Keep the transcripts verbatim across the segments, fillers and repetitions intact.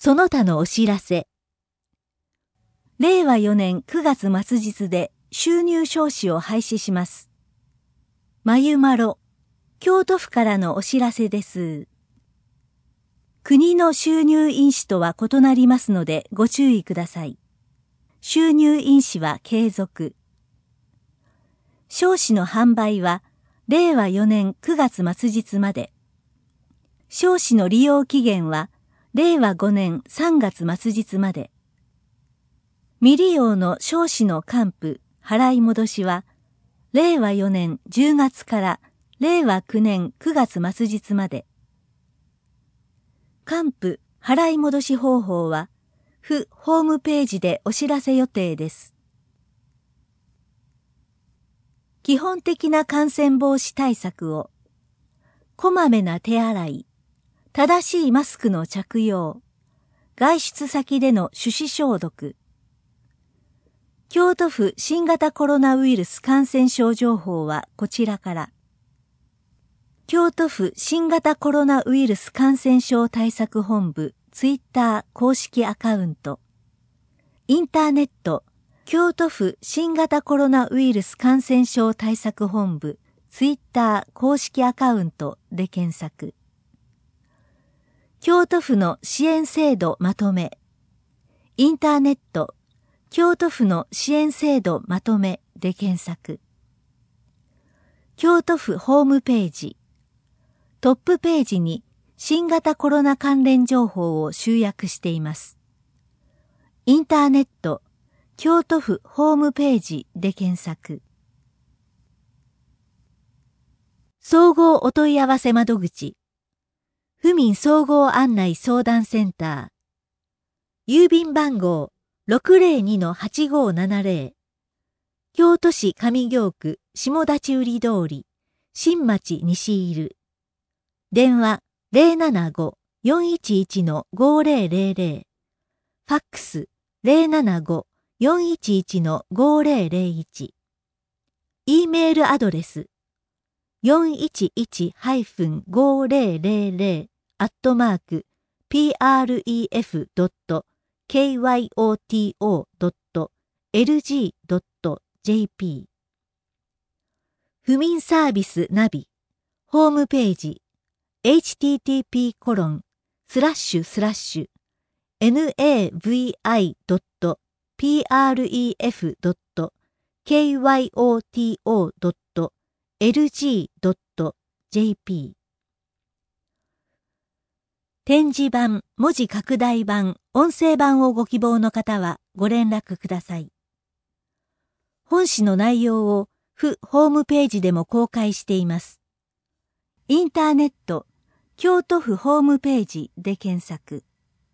その他のお知らせ。れいわよねんくがつ末日で収入証紙を廃止します。まゆまろ、京都府からのお知らせです。国の収入印紙とは異なりますのでご注意ください。収入印紙は継続。証紙の販売はれいわよねんくがつ末日まで。証紙の利用期限はれいわごねんさんがつ末日まで。未利用の証紙の還付、払い戻しは、れいわよねんじゅうがつかられいわくねんくがつ末日まで。還付、払い戻し方法は、府ホームページでお知らせ予定です。基本的な感染防止対策を、こまめな手洗い、正しいマスクの着用、外出先での手指消毒。京都府新型コロナウイルス感染症情報はこちらから。京都府新型コロナウイルス感染症対策本部ツイッター公式アカウント。インターネット京都府新型コロナウイルス感染症対策本部ツイッター公式アカウントで検索。京都府の支援制度まとめ。インターネット、京都府の支援制度まとめで検索。京都府ホームページ。トップページに新型コロナ関連情報を集約しています。インターネット、京都府ホームページで検索。総合お問い合わせ窓口。府民総合案内相談センター。郵便番号 ろくぜろにのはちごーななぜろ。京都市上京区下立売通り、新町西入る。電話 ゼロななご よんいちいちのごーぜろぜろぜろ。ファックス ゼロななご よんいちいちのごーぜろぜろいち。E メールアドレス よんいちいち ごーぜろぜろぜろ アットマーク プレフ ドット キヨト ドット エルジー ドット ジェーピー。 府民サービスナビホームページ エイチティーティーピーコロンスラッシュスラッシュ ナビ ドット プレフ ドット キヨト ドット エルジー ドット ジェーピー。展示版、文字拡大版、音声版をご希望の方はご連絡ください。本誌の内容を府ホームページでも公開しています。インターネット、京都府ホームページで検索。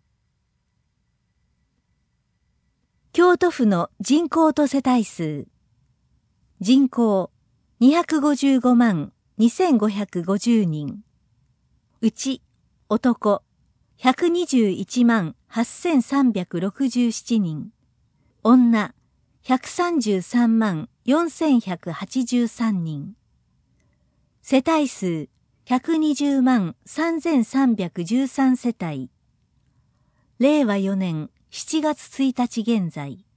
京都府の人口と世帯数。人口にひゃくごじゅうごまんにせんごひゃくごじゅうにん。うち、男ひゃくにじゅういちまんはっせんさんびゃくろくじゅうななにん。女ひゃくさんじゅうさんまんよんせんひゃくはちじゅうさんにん。世帯数ひゃくにじゅうまんさんぜんさんびゃくじゅうさんせたい。れいわよねんしちがつついたち現在。